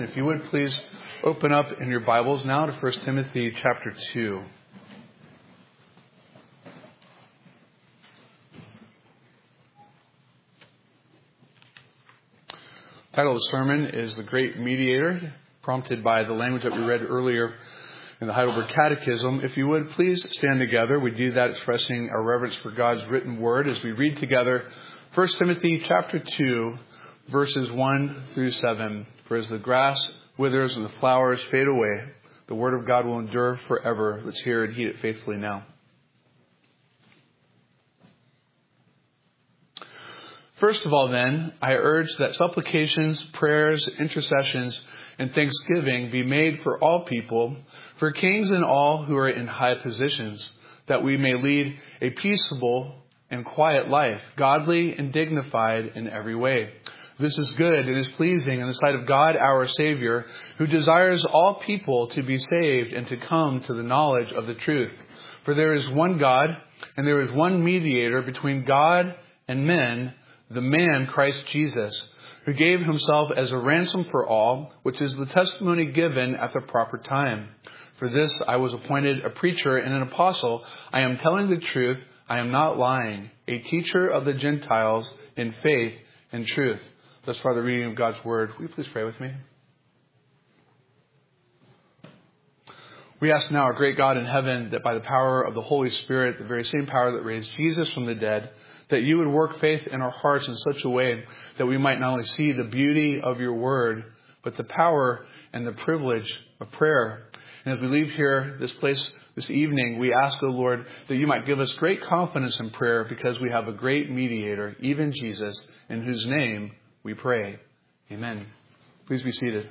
If you would please open up in your Bibles now to 1 Timothy chapter 2. The title of the sermon is The Great Mediator, prompted by the language that we read earlier in the Heidelberg Catechism. If you would please stand together. We do that expressing our reverence for God's written word as we read together 1 Timothy chapter 2, verses 1 through 7. For as the grass withers and the flowers fade away, the word of God will endure forever. Let's hear and heed it faithfully now. First of all, then, I urge that supplications, prayers, intercessions, and thanksgiving be made for all people, for kings and all who are in high positions, that we may lead a peaceable and quiet life, godly and dignified in every way. This is good and is pleasing in the sight of God our Savior, who desires all people to be saved and to come to the knowledge of the truth. For there is one God, and there is one mediator between God and men, the man Christ Jesus, who gave himself as a ransom for all, which is the testimony given at the proper time. For this I was appointed a preacher and an apostle. I am telling the truth. I am not lying. A teacher of the Gentiles in faith and truth. Thus far the reading of God's word. Will you please pray with me? We ask now, our great God in heaven, that by the power of the Holy Spirit, the very same power that raised Jesus from the dead, that you would work faith in our hearts in such a way that we might not only see the beauty of your word, but the power and the privilege of prayer. And as we leave here, this place this evening, we ask, O Lord, that you might give us great confidence in prayer because we have a great mediator, even Jesus, in whose name we pray. Amen. Please be seated.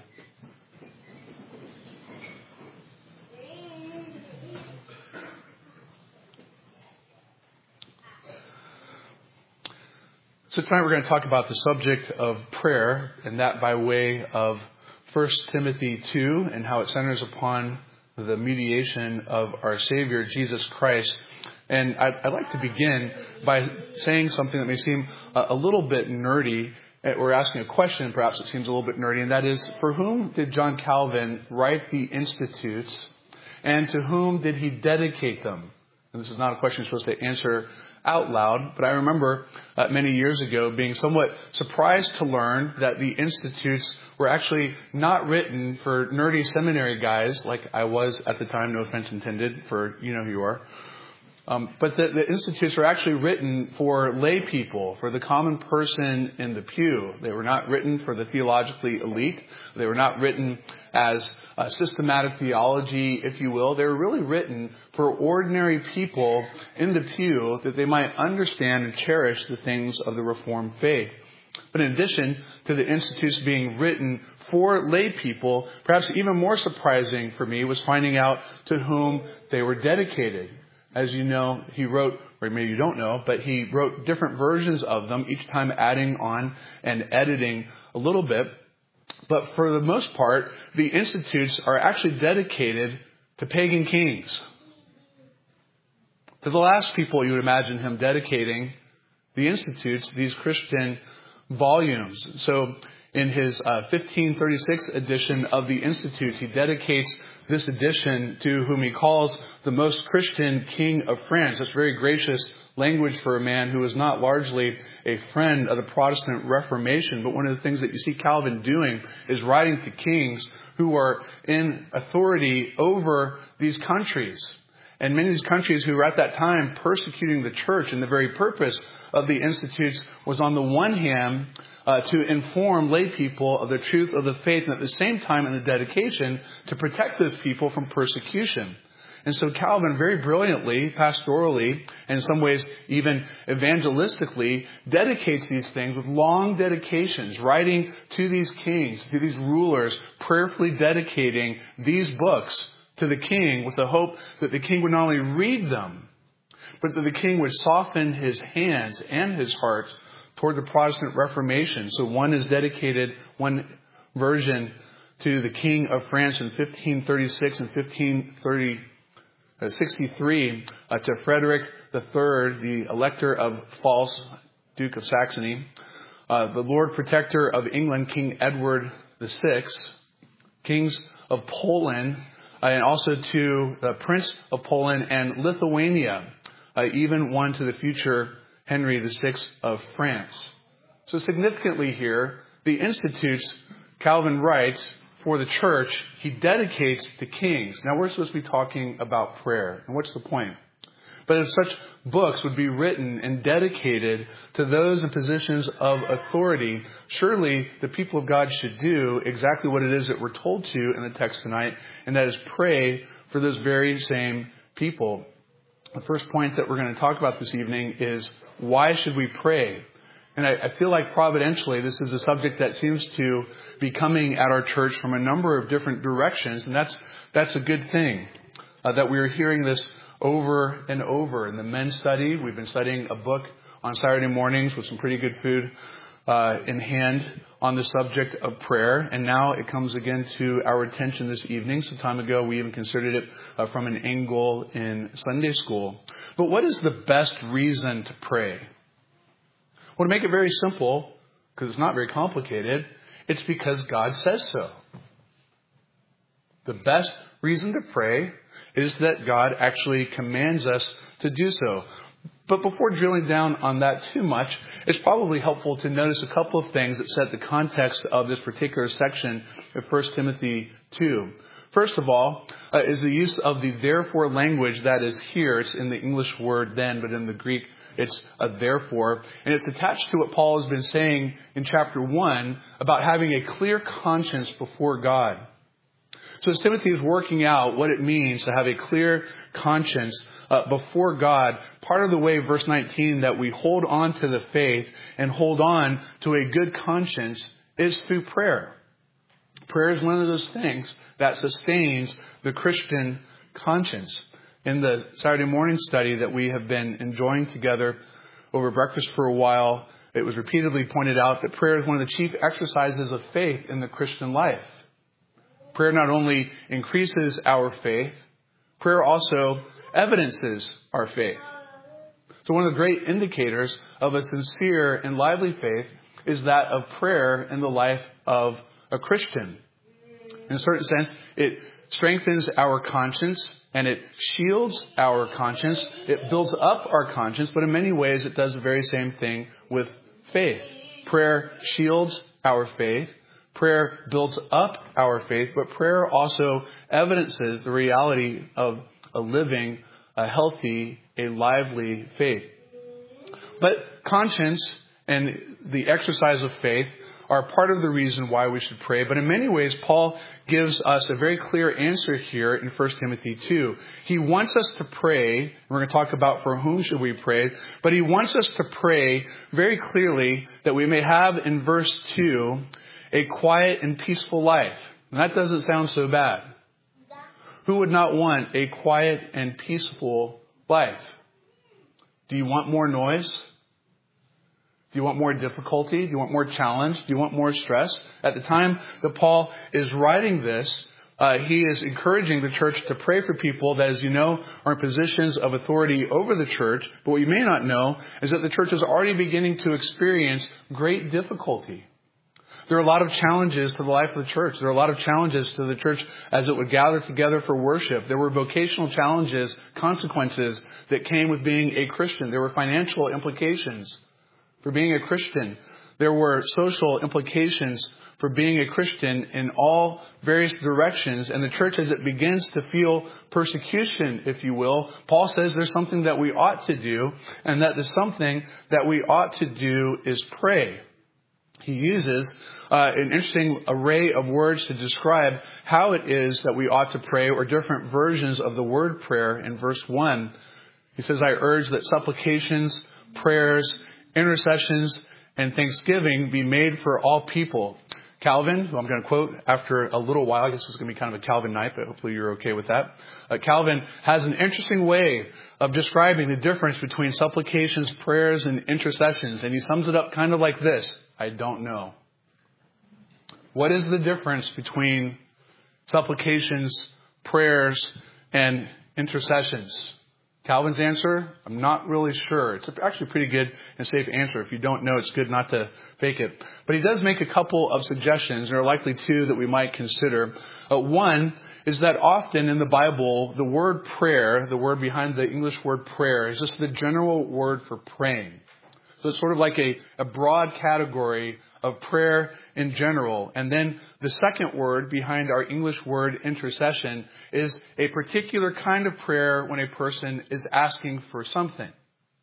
So tonight we're going to talk about the subject of prayer, and that by way of 1 Timothy 2 and how it centers upon the mediation of our Savior, Jesus Christ. And I'd like to begin by saying something that may seem a little bit nerdy. We're asking a question, perhaps it seems a little bit nerdy, and that is, for whom did John Calvin write the Institutes, and to whom did he dedicate them? And this is not a question you're supposed to answer out loud, but I remember many years ago being somewhat surprised to learn that the Institutes were actually not written for nerdy seminary guys like I was at the time, no offense intended, for you know who you are. But the Institutes were actually written for lay people, for the common person in the pew. They were not written for the theologically elite. They were not written as systematic theology, if you will. They were really written for ordinary people in the pew that they might understand and cherish the things of the Reformed faith. But in addition to the Institutes being written for lay people, perhaps even more surprising for me was finding out to whom they were dedicated. As you know, he wrote, or maybe you don't know, but he wrote different versions of them, each time adding on and editing a little bit. But for the most part, the Institutes are actually dedicated to pagan kings. To the last people you would imagine him dedicating the Institutes, these Christian volumes. So in his 1536 edition of the Institutes, he dedicates this edition to whom he calls the most Christian king of France. That's very gracious language for a man who is not largely a friend of the Protestant Reformation. But one of the things that you see Calvin doing is writing to kings who are in authority over these countries. And many of these countries who were at that time persecuting the church, and the very purpose of the Institutes was on the one hand to inform lay people of the truth of the faith, and at the same time in the dedication to protect those people from persecution. And so Calvin very brilliantly, pastorally, and in some ways even evangelistically, dedicates these things with long dedications, writing to these kings, to these rulers, prayerfully dedicating these books to the king with the hope that the king would not only read them, but that the king would soften his hands and his heart toward the Protestant Reformation. So one is dedicated, one version, to the King of France in 1536 and 1563, to Frederick III, the Elector of Pfalz, Duke of Saxony, the Lord Protector of England, King Edward VI, kings of Poland, and also to the Prince of Poland and Lithuania, even one to the future Henry VI of France. So significantly here, the institutes Calvin writes for the church, he dedicates to kings. Now we're supposed to be talking about prayer. And what's the point? But if such books would be written and dedicated to those in positions of authority, surely the people of God should do exactly what it is that we're told to in the text tonight, and that is pray for those very same people. The first point that we're going to talk about this evening is, why should we pray? And I feel like providentially this is a subject that seems to be coming at our church from a number of different directions, and that's a good thing, that we are hearing this over and over. In the men's study, we've been studying a book on Saturday mornings with some pretty good food in hand on the subject of prayer. And now it comes again to our attention this evening. Some time ago, we even considered it from an angle in Sunday school. But what is the best reason to pray? Well, to make it very simple, because it's not very complicated, it's because God says so. The best reason to pray is that God actually commands us to do so. But before drilling down on that too much, it's probably helpful to notice a couple of things that set the context of this particular section of 1 Timothy 2. First of all, is the use of the therefore language that is here. It's in the English word then, but in the Greek it's a therefore. And it's attached to what Paul has been saying in chapter 1 about having a clear conscience before God. So as Timothy is working out what it means to have a clear conscience before God, part of the way, verse 19, that we hold on to the faith and hold on to a good conscience is through prayer. Prayer is one of those things that sustains the Christian conscience. In the Saturday morning study that we have been enjoying together over breakfast for a while, it was repeatedly pointed out that prayer is one of the chief exercises of faith in the Christian life. Prayer not only increases our faith, prayer also evidences our faith. So one of the great indicators of a sincere and lively faith is that of prayer in the life of a Christian. In a certain sense, it strengthens our conscience and it shields our conscience. It builds up our conscience, but in many ways it does the very same thing with faith. Prayer shields our faith. Prayer builds up our faith, but prayer also evidences the reality of a living, a healthy, a lively faith. But conscience and the exercise of faith are part of the reason why we should pray. But in many ways, Paul gives us a very clear answer here in 1 Timothy 2. He wants us to pray. We're going to talk about for whom should we pray. But he wants us to pray very clearly that we may have in verse 2 a quiet and peaceful life. And that doesn't sound so bad. Who would not want a quiet and peaceful life? Do you want more noise? Do you want more difficulty? Do you want more challenge? Do you want more stress? At the time that Paul is writing this, he is encouraging the church to pray for people that, as you know, are in positions of authority over the church. But what you may not know is that the church is already beginning to experience great difficulty. There are a lot of challenges to the life of the church. There are a lot of challenges to the church as it would gather together for worship. There were vocational challenges, consequences that came with being a Christian. There were financial implications for being a Christian. There were social implications for being a Christian in all various directions. And the church, as it begins to feel persecution, if you will, Paul says there's something that we ought to do. And that the something that we ought to do is pray. He uses an interesting array of words to describe how it is that we ought to pray, or different versions of the word prayer. In verse 1, he says, I urge that supplications, prayers, intercessions, and thanksgiving be made for all people. Calvin, who I'm going to quote after a little while, I guess it's going to be kind of a Calvin night, but hopefully you're okay with that. Calvin has an interesting way of describing the difference between supplications, prayers, and intercessions. And he sums it up kind of like this. I don't know. What is the difference between supplications, prayers, and intercessions? Calvin's answer, I'm not really sure. It's actually a pretty good and safe answer. If you don't know, it's good not to fake it. But he does make a couple of suggestions. There are likely two that we might consider. One is that often in the Bible, the word prayer, the word behind the English word prayer, is just the general word for praying. So it's sort of like a broad category of prayer in general. And then the second word behind our English word intercession is a particular kind of prayer when a person is asking for something.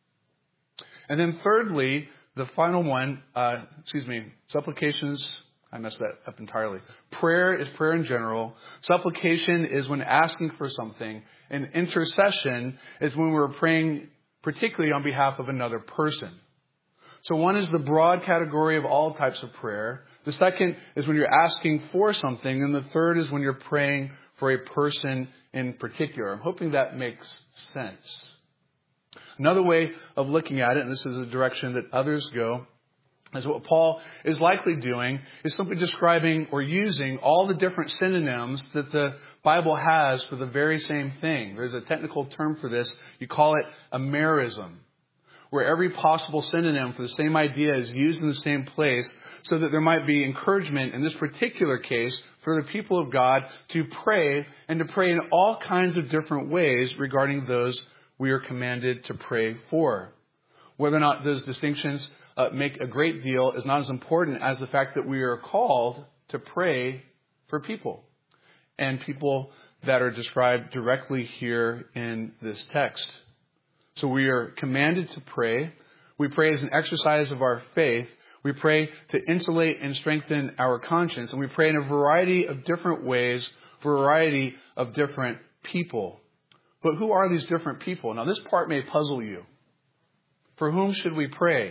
And then thirdly, the final one, supplications, I messed that up entirely. Prayer is prayer in general. Supplication is when asking for something. And intercession is when we're praying particularly on behalf of another person. So one is the broad category of all types of prayer. The second is when you're asking for something. And the third is when you're praying for a person in particular. I'm hoping that makes sense. Another way of looking at it, and this is a direction that others go, is what Paul is likely doing is simply describing or using all the different synonyms that the Bible has for the very same thing. There's a technical term for this. You call it a merism, where every possible synonym for the same idea is used in the same place so that there might be encouragement in this particular case for the people of God to pray and to pray in all kinds of different ways regarding those we are commanded to pray for. Whether or not those distinctions make a great deal is not as important as the fact that we are called to pray for people and people that are described directly here in this text. So we are commanded to pray. We pray as an exercise of our faith. We pray to insulate and strengthen our conscience. And we pray in a variety of different ways, for a variety of different people. But who are these different people? Now, this part may puzzle you. For whom should we pray?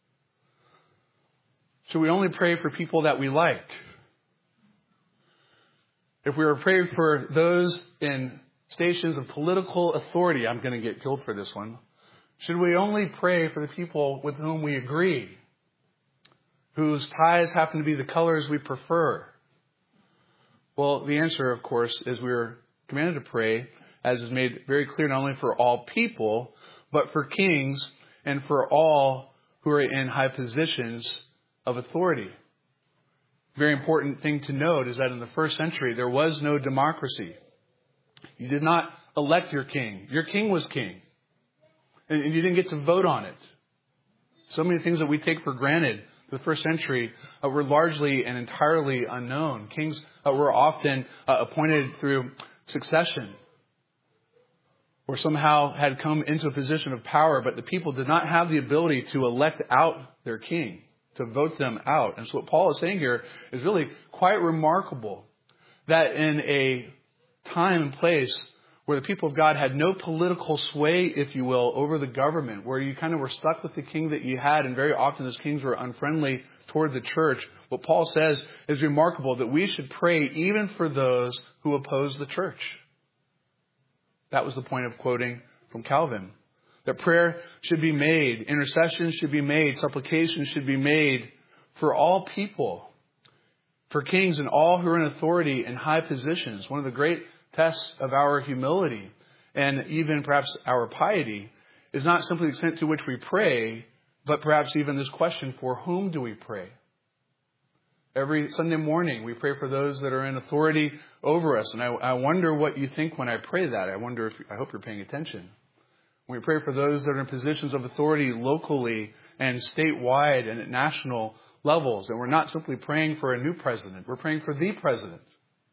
Should we only pray for people that we like? If we were praying for those in stations of political authority, I'm going to get killed for this one. Should we only pray for the people with whom we agree, whose ties happen to be the colors we prefer? Well, the answer, of course, is we're commanded to pray, as is made very clear, not only for all people, but for kings and for all who are in high positions of authority. Very important thing to note is that in the first century, there was no democracy. You did not elect your king. Your king was king. And you didn't get to vote on it. So many things that we take for granted in the first century were largely and entirely unknown. Kings were often appointed through succession, or somehow had come into a position of power, but the people did not have the ability to elect out their king, to vote them out. And so what Paul is saying here is really quite remarkable, that in a time and place where the people of God had no political sway, if you will, over the government, where you kind of were stuck with the king that you had, and very often those kings were unfriendly toward the church. What Paul says is remarkable, that we should pray even for those who oppose the church. That was the point of quoting from Calvin. That prayer should be made, intercession should be made, supplication should be made for all people, for kings and all who are in authority and high positions. One of the great tests of our humility and even perhaps our piety is not simply the extent to which we pray, but perhaps even this question, for whom do we pray? Every Sunday morning, we pray for those that are in authority over us. And I wonder what you think when I pray that. I hope you're paying attention. When we pray for those that are in positions of authority locally and statewide and at national levels. And we're not simply praying for a new president. We're praying for the president.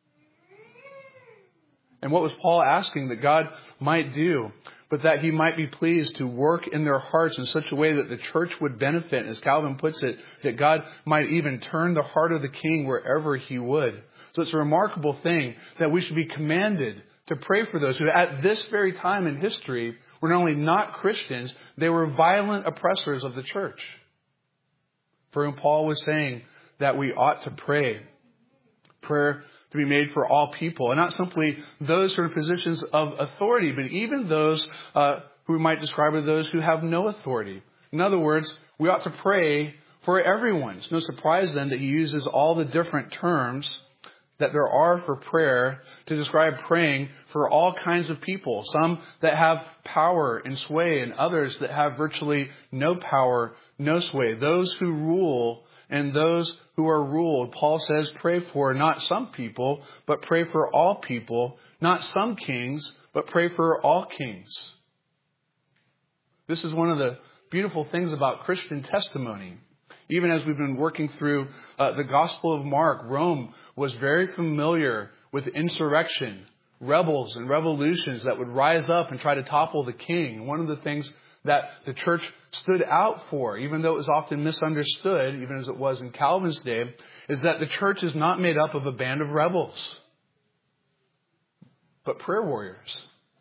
And what was Paul asking that God might do? But that he might be pleased to work in their hearts in such a way that the church would benefit, as Calvin puts it, that God might even turn the heart of the king wherever he would. So it's a remarkable thing that we should be commanded to pray for those who at this very time in history were not only not Christians, they were violent oppressors of the church, for whom Paul was saying that we ought to pray. Prayer to be made for all people, and not simply those who are in positions of authority, but even those who we might describe as those who have no authority. In other words, we ought to pray for everyone. It's no surprise then that he uses all the different terms that there are for prayer to describe praying for all kinds of people. Some that have power and sway, and others that have virtually no power, no sway. Those who rule and those who are ruled. Paul says, pray for not some people, but pray for all people. Not some kings, but pray for all kings. This is one of the beautiful things about Christian testimony. Even as we've been working through the Gospel of Mark, Rome was very familiar with insurrection, rebels and revolutions that would rise up and try to topple the king. One of the things that the church stood out for, even though it was often misunderstood, even as it was in Calvin's day, is that the church is not made up of a band of rebels, but prayer warriors.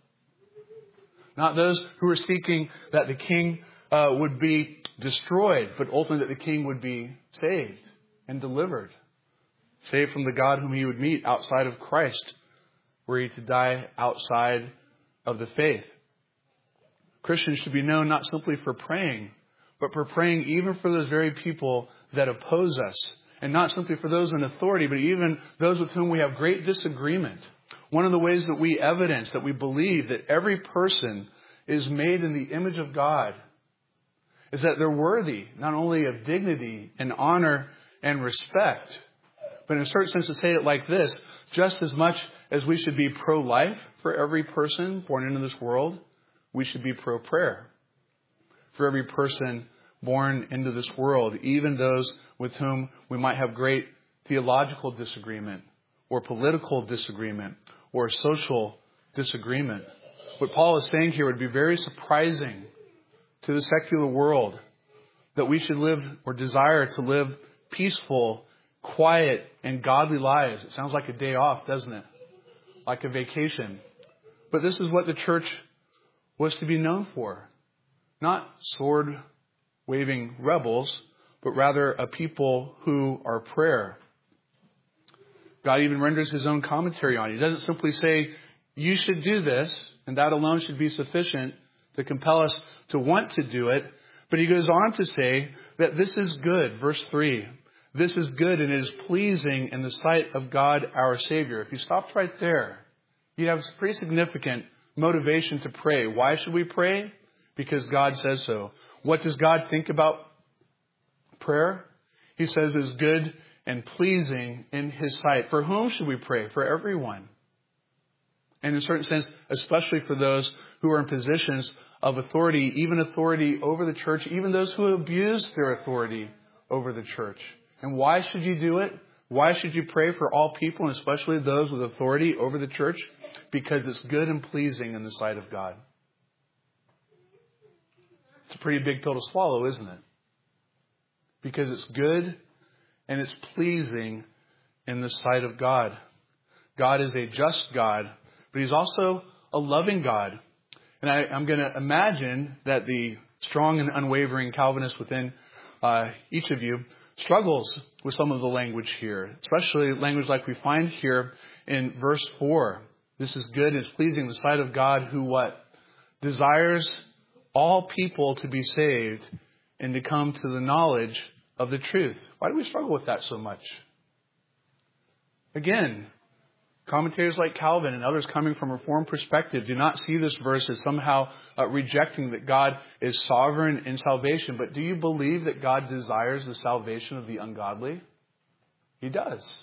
Not those who are seeking that the king would be destroyed, but ultimately that the king would be saved and delivered. Saved from the God whom he would meet outside of Christ, were he to die outside of the faith. Christians should be known not simply for praying, but for praying even for those very people that oppose us. And not simply for those in authority, but even those with whom we have great disagreement. One of the ways that we evidence that we believe that every person is made in the image of God is that they're worthy not only of dignity and honor and respect, but in a certain sense to say it like this, just as much as we should be pro-life for every person born into this world, we should be pro-prayer for every person born into this world, even those with whom we might have great theological disagreement or political disagreement or social disagreement. What Paul is saying here would be very surprising to the secular world, that we should live or desire to live peaceful, quiet, and godly lives. It sounds like a day off, doesn't it? Like a vacation. But this is what the church was to be known for. Not sword-waving rebels, but rather a people who are prayer. God even renders his own commentary on it. He doesn't simply say, you should do this, and that alone should be sufficient to compel us to want to do it. But he goes on to say that this is good. Verse 3. This is good and it is pleasing in the sight of God our Savior. If you stopped right there, you'd have pretty significant motivation to pray. Why should we pray? Because God says so. What does God think about prayer? He says it's good and pleasing in his sight. For whom should we pray? For everyone. And in a certain sense, especially for those who are in positions of authority, even authority over the church, even those who abuse their authority over the church. And why should you do it? Why should you pray for all people, and especially those with authority over the church? Because it's good and pleasing in the sight of God. It's a pretty big pill to swallow, isn't it? Because it's good and it's pleasing in the sight of God. God is a just God, but he's also a loving God. And I'm going to imagine that the strong and unwavering Calvinist within each of you struggles with some of the language here, especially language like we find here in verse 4. This is good and is pleasing in the sight of God who what? Desires all people to be saved and to come to the knowledge of the truth. Why do we struggle with that so much? Again, commentators like Calvin and others coming from a Reformed perspective do not see this verse as somehow rejecting that God is sovereign in salvation. But do you believe that God desires the salvation of the ungodly? He does.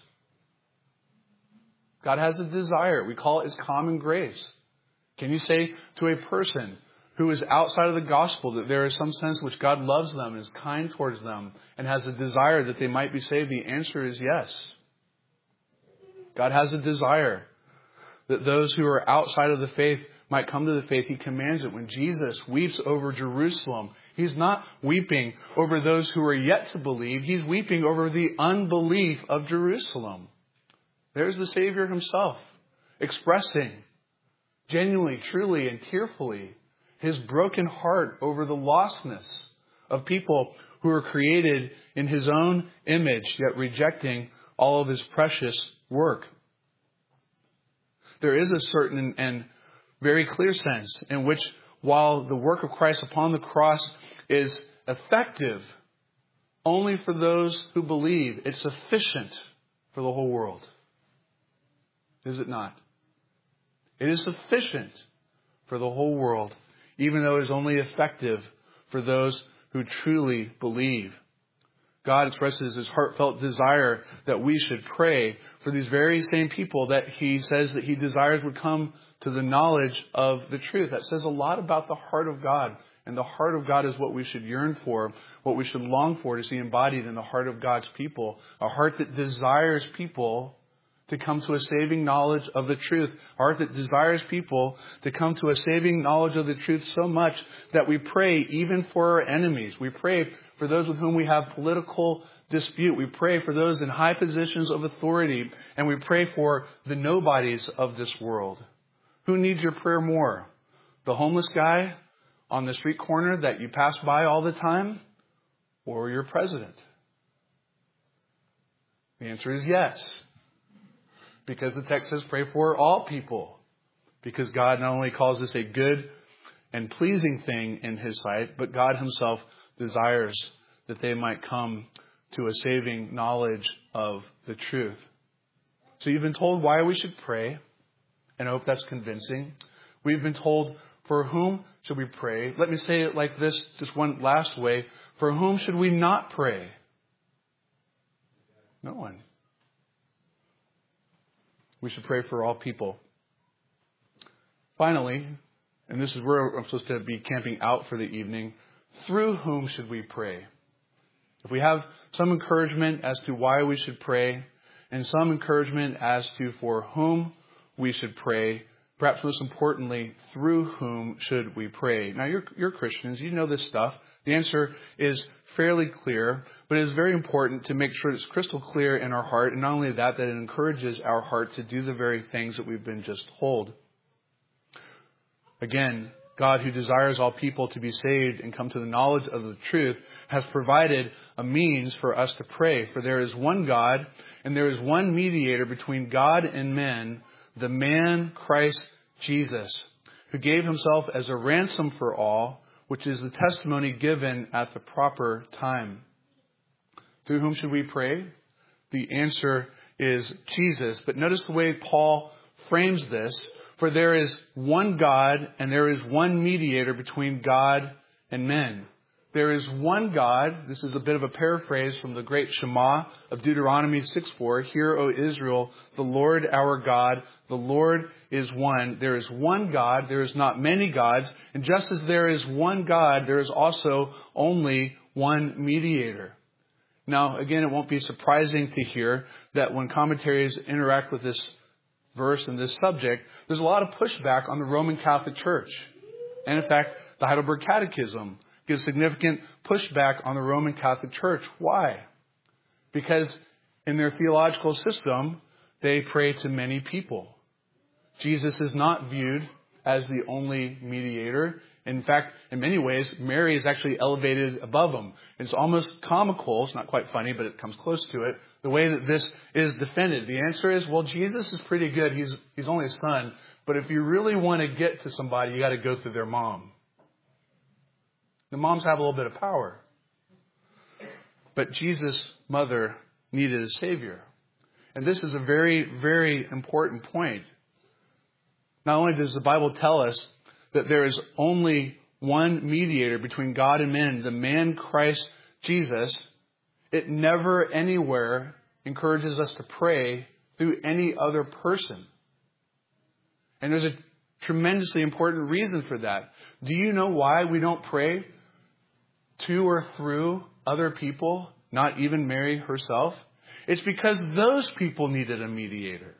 God has a desire. We call it his common grace. Can you say to a person who is outside of the gospel that there is some sense in which God loves them and is kind towards them and has a desire that they might be saved? The answer is yes. God has a desire that those who are outside of the faith might come to the faith. He commands it. When Jesus weeps over Jerusalem, he's not weeping over those who are yet to believe. He's weeping over the unbelief of Jerusalem. There's the Savior himself expressing genuinely, truly, and tearfully his broken heart over the lostness of people who are created in his own image, yet rejecting all of his precious work. There is a certain and very clear sense in which, while the work of Christ upon the cross is effective only for those who believe, it's sufficient for the whole world. Is it not? It is sufficient for the whole world, even though it is only effective for those who truly believe. God expresses his heartfelt desire that we should pray for these very same people that he says that he desires would come to the knowledge of the truth. That says a lot about the heart of God. And the heart of God is what we should yearn for, what we should long for to see embodied in the heart of God's people. A heart that desires people to come to a saving knowledge of the truth. A heart that desires people to come to a saving knowledge of the truth so much that we pray even for our enemies. We pray for those with whom we have political dispute. We pray for those in high positions of authority. And we pray for the nobodies of this world. Who needs your prayer more? The homeless guy on the street corner that you pass by all the time? Or your president? The answer is yes. Because the text says pray for all people. Because God not only calls this a good and pleasing thing in his sight, but God himself desires that they might come to a saving knowledge of the truth. So you've been told why we should pray, and I hope that's convincing. We've been told for whom should we pray. Let me say it like this, just one last way. For whom should we not pray? No one. We should pray for all people. Finally, and this is where I'm supposed to be camping out for the evening, through whom should we pray? If we have some encouragement as to why we should pray, and some encouragement as to for whom we should pray, perhaps most importantly, through whom should we pray? Now, you're Christians. You know this stuff. The answer is fairly clear, but it is very important to make sure it's crystal clear in our heart. And not only that it encourages our heart to do the very things that we've been just told. Again, God, who desires all people to be saved and come to the knowledge of the truth, has provided a means for us to pray. For there is one God, and there is one mediator between God and men, the man Christ Jesus, who gave himself as a ransom for all, which is the testimony given at the proper time. Through whom should we pray? The answer is Jesus. But notice the way Paul frames this. For there is one God and there is one mediator between God and men. There is one God. This is a bit of a paraphrase from the great Shema of Deuteronomy 6:4. Hear, O Israel, the Lord our God, the Lord is one. There is one God. There is not many gods. And just as there is one God, there is also only one mediator. Now, again, it won't be surprising to hear that when commentaries interact with this verse and this subject, there's a lot of pushback on the Roman Catholic Church. And in fact, the Heidelberg Catechism gives significant pushback on the Roman Catholic Church. Why? Because in their theological system, they pray to many people. Jesus is not viewed as the only mediator. In fact, in many ways, Mary is actually elevated above him. It's almost comical. It's not quite funny, but it comes close to it. The way that this is defended. The answer is, well, Jesus is pretty good. He's only a son. But if you really want to get to somebody, you got to go through their mom. The moms have a little bit of power. But Jesus' mother needed a Savior. And this is a very, very important point. Not only does the Bible tell us that there is only one mediator between God and men, the man Christ Jesus, it never anywhere encourages us to pray through any other person. And there's a tremendously important reason for that. Do you know why we don't pray to or through other people, not even Mary herself? It's because those people needed a mediator.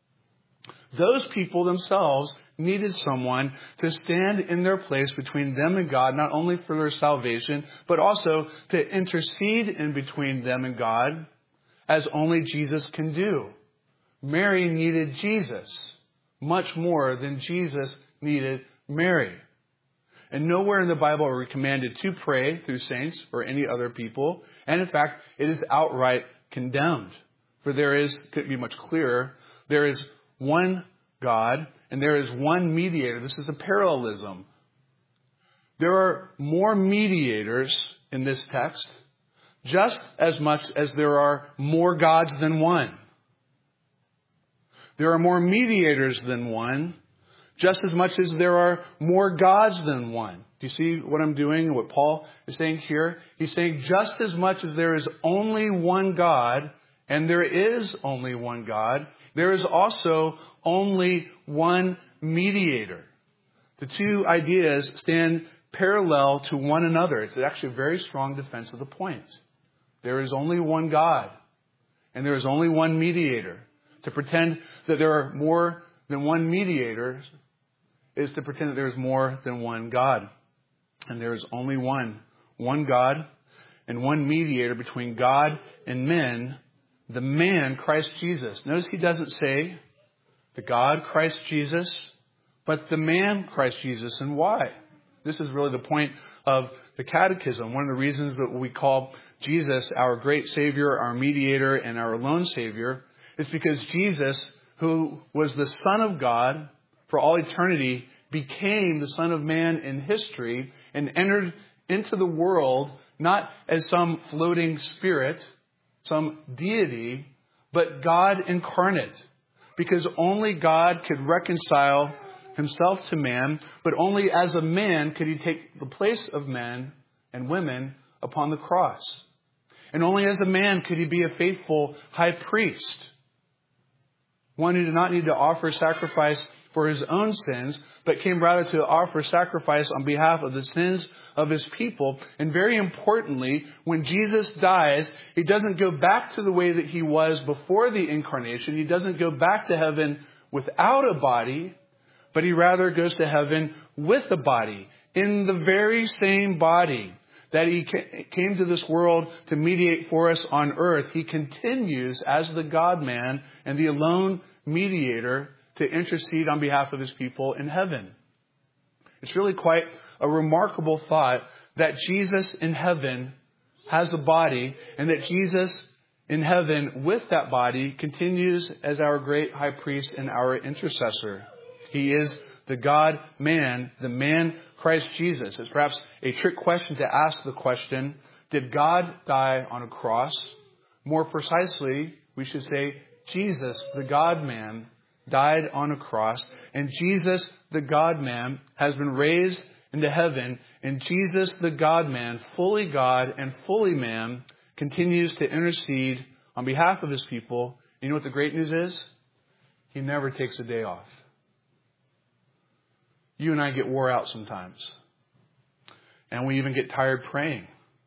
Those people themselves needed someone to stand in their place between them and God, not only for their salvation, but also to intercede in between them and God, as only Jesus can do. Mary needed Jesus much more than Jesus needed Mary. And nowhere in the Bible are we commanded to pray through saints or any other people. And in fact, it is outright condemned. For could be much clearer, there is one God and there is one mediator. This is a parallelism. There are more mediators in this text, just as much as there are more gods than one. There are more mediators than one, just as much as there are more gods than one. Do you see what I'm doing? What Paul is saying here? He's saying just as much as there is only one God, and there is only one God, there is also only one mediator. The two ideas stand parallel to one another. It's actually a very strong defense of the point. There is only one God, and there is only one mediator. To pretend that there are more than one mediator is to pretend that there is more than one God. And there is only one God, and one mediator between God and men, the man, Christ Jesus. Notice he doesn't say the God, Christ Jesus, but the man, Christ Jesus. And why? This is really the point of the Catechism. One of the reasons that we call Jesus our great Savior, our mediator, and our alone Savior is because Jesus, who was the Son of God for all eternity, became the Son of Man in history and entered into the world not as some floating spirit, some deity, but God incarnate. Because only God could reconcile himself to man, but only as a man could he take the place of men and women upon the cross. And only as a man could he be a faithful high priest, one who did not need to offer sacrifice for his own sins, but came rather to offer sacrifice on behalf of the sins of his people. And very importantly, when Jesus dies, he doesn't go back to the way that he was before the incarnation. He doesn't go back to heaven without a body, but he rather goes to heaven with a body, in the very same body that he came to this world to mediate for us on earth. He continues as the God-man and the alone mediator to intercede on behalf of his people in heaven. It's really quite a remarkable thought that Jesus in heaven has a body, and that Jesus in heaven with that body continues as our great high priest and our intercessor. He is the God-man, the man Christ Jesus. It's perhaps a trick question to ask the question, did God die on a cross? More precisely, we should say, Jesus, the God-man, died on a cross, and Jesus, the God-man, has been raised into heaven, and Jesus, the God-man, fully God and fully man, continues to intercede on behalf of his people. And you know what the great news is? He never takes a day off. You and I get wore out sometimes, and we even get tired praying.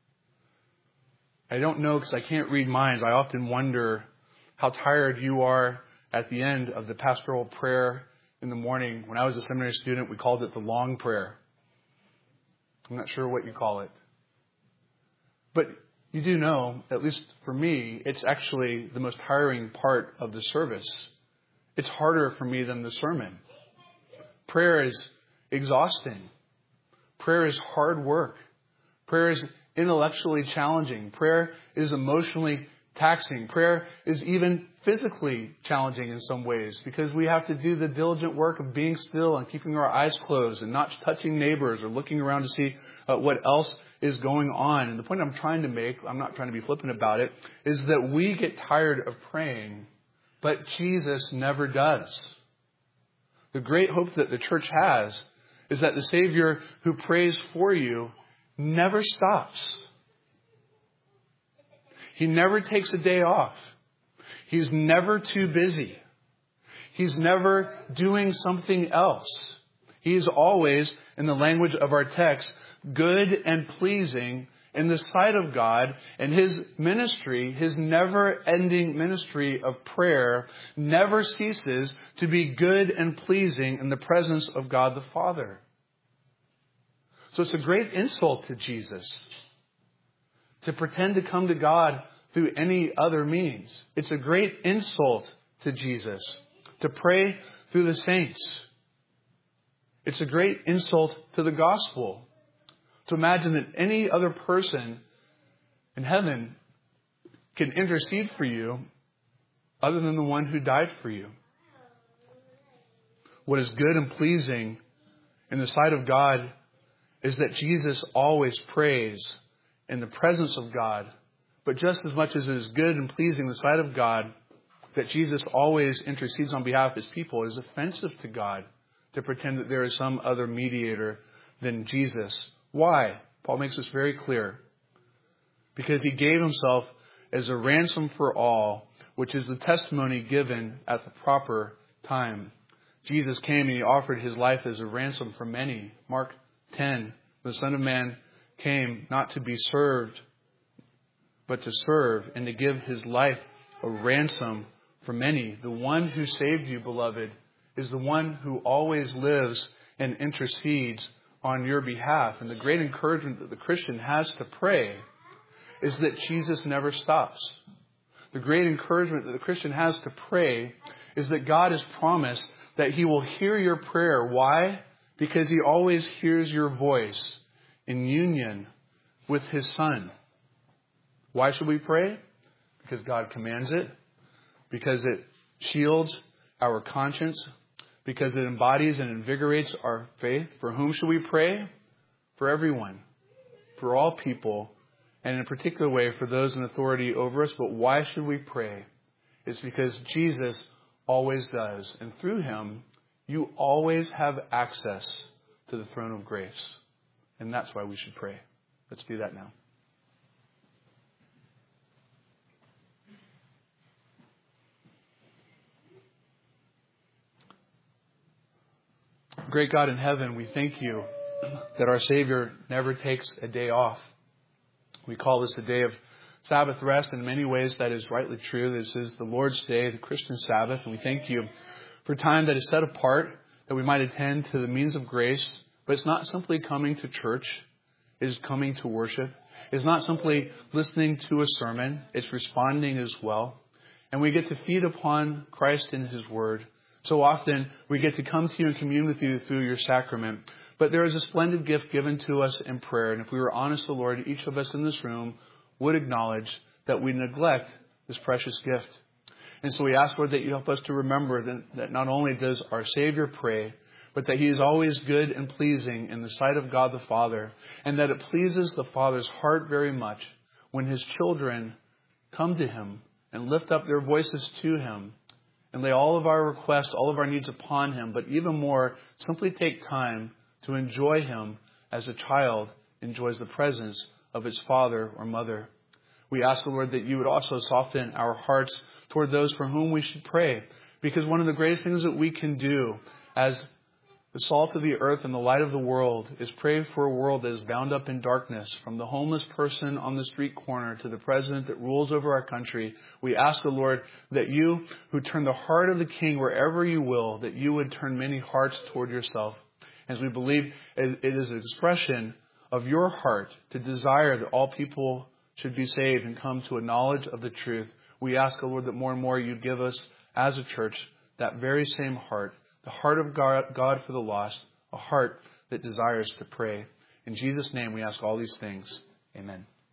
I don't know, because I can't read minds. I often wonder how tired you are at the end of the pastoral prayer in the morning. When I was a seminary student, we called it the long prayer. I'm not sure what you call it. But you do know, at least for me, it's actually the most tiring part of the service. It's harder for me than the sermon. Prayer is exhausting. Prayer is hard work. Prayer is intellectually challenging. Prayer is emotionally taxing. Prayer is even physically challenging in some ways, because we have to do the diligent work of being still and keeping our eyes closed and not touching neighbors or looking around to see what else is going on. And the point I'm trying to make, I'm not trying to be flippant about it, is that we get tired of praying, but Jesus never does. The great hope that the church has is that the Savior who prays for you never stops. He never takes a day off. He's never too busy. He's never doing something else. He's always, in the language of our text, good and pleasing in the sight of God. And his ministry, his never-ending ministry of prayer, never ceases to be good and pleasing in the presence of God the Father. So it's a great insult to Jesus to pretend to come to God through any other means. It's a great insult to Jesus to pray through the saints. It's a great insult to the gospel to imagine that any other person in heaven can intercede for you other than the one who died for you. What is good and pleasing in the sight of God is that Jesus always prays in the presence of God. But just as much as it is good and pleasing in the sight of God, that Jesus always intercedes on behalf of his people, it is offensive to God to pretend that there is some other mediator than Jesus. Why? Paul makes this very clear. Because he gave himself as a ransom for all, which is the testimony given at the proper time. Jesus came and he offered his life as a ransom for many. Mark 10, the Son of Man came not to be served, but to serve and to give his life a ransom for many. The one who saved you, beloved, is the one who always lives and intercedes on your behalf. And the great encouragement that the Christian has to pray is that Jesus never stops. The great encouragement that the Christian has to pray is that God has promised that he will hear your prayer. Why? Because he always hears your voice in union with his Son. Why should we pray? Because God commands it. Because it shields our conscience. Because it embodies and invigorates our faith. For whom should we pray? For everyone. For all people. And in a particular way for those in authority over us. But why should we pray? It's because Jesus always does. And through him, you always have access to the throne of grace. And that's why we should pray. Let's do that now. Great God in heaven, we thank you that our Savior never takes a day off. We call this a day of Sabbath rest. In many ways, that is rightly true. This is the Lord's Day, the Christian Sabbath. And we thank you for time that is set apart, that we might attend to the means of grace. But it's not simply coming to church. It is coming to worship. It's not simply listening to a sermon. It's responding as well. And we get to feed upon Christ in his word. So often we get to come to you and commune with you through your sacrament. But there is a splendid gift given to us in prayer. And if we were honest, the Lord, each of us in this room would acknowledge that we neglect this precious gift. And so we ask, Lord, that you help us to remember that not only does our Savior pray, but that he is always good and pleasing in the sight of God the Father. And that it pleases the Father's heart very much when his children come to him and lift up their voices to him and lay all of our requests, all of our needs upon him, but even more, simply take time to enjoy him as a child enjoys the presence of its father or mother. We ask, Lord, that you would also soften our hearts toward those for whom we should pray, because one of the greatest things that we can do as the salt of the earth and the light of the world is pray for a world that is bound up in darkness, from the homeless person on the street corner to the president that rules over our country. We ask the Lord that you, who turn the heart of the king wherever you will, that you would turn many hearts toward yourself. As we believe it is an expression of your heart to desire that all people should be saved and come to a knowledge of the truth, we ask, Lord, that more and more you give us as a church that very same heart, the heart of God for the lost, a heart that desires to pray. In Jesus' name we ask all these things. Amen.